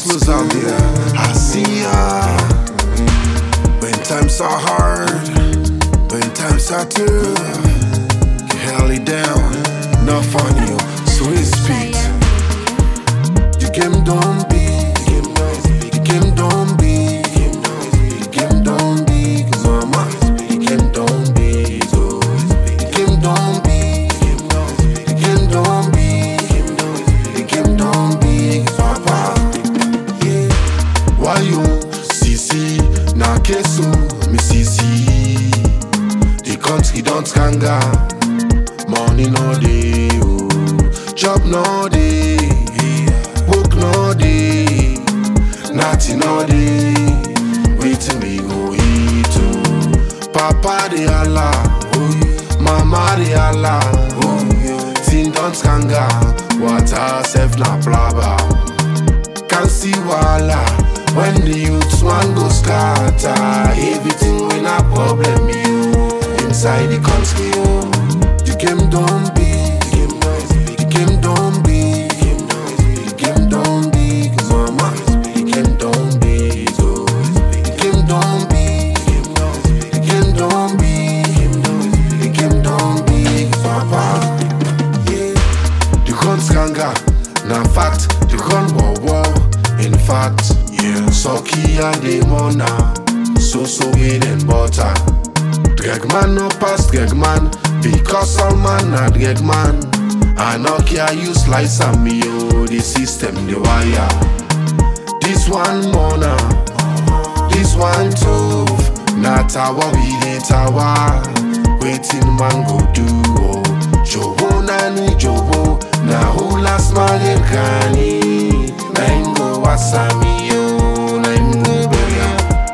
hustlers out there, I see ya. When times are hard, when times are tough, you held it down, not funny, sweet speed. You game don't be, you game don't be, you game don't be, mama, you game don't be, you game don't be, you game don't be, you game don't be, papa. Yeah. Why you CC na kesu me CC? The country don't kanga, money no dey, job no dey, work no dey, nothing no dey. Waiting we go eat oh. Papa dey Allah, mama dey Allah, thing don't kanga, water self na plaba. Can see wala when the youths man go scatter. Everything we na problem you inside the country oh. The game don't be, the game don't be, the game don't be, mama, the game don't be, the game don't be, the game don't be, the game don't be, papa. Yeah. The guns kanga, na fact, the gun war. In fact, yeah, Socky and the Mona, so weed and butter. Dragman no pass Dragman, because all man na Dragman. I no care you slice and me oh, the system the wire. This one Mona, this one tough. Na tower we the tower, waiting man go do oh. Jobo na ni Jobo, na who last man kani. Na ingo wasami yo, na ingo beria.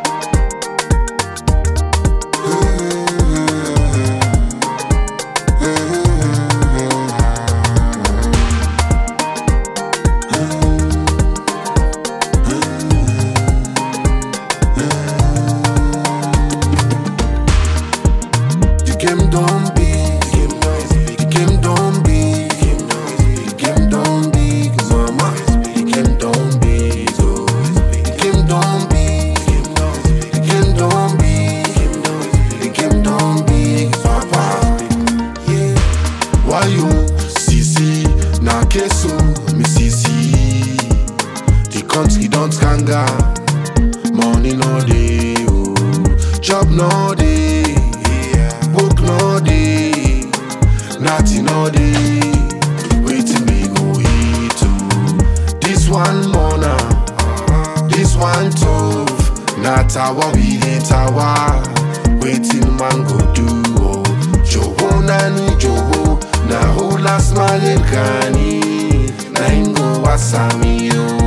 The game don't be, the game don't be, the game don't be, mama. The game don't be, the game don't be, the game don't be, the game don't be, papa. Yeah. Why you CC na kesu me CC? The country don't kanga, money no dey, job no dey, work no dey, nothing no dey. Waiting me go eat oh. This one Mona, this one tough. Na tower we the tower, waiting man go do oh. Jobo na ni Jobo, na who last man kani. Na ingo wasami yo.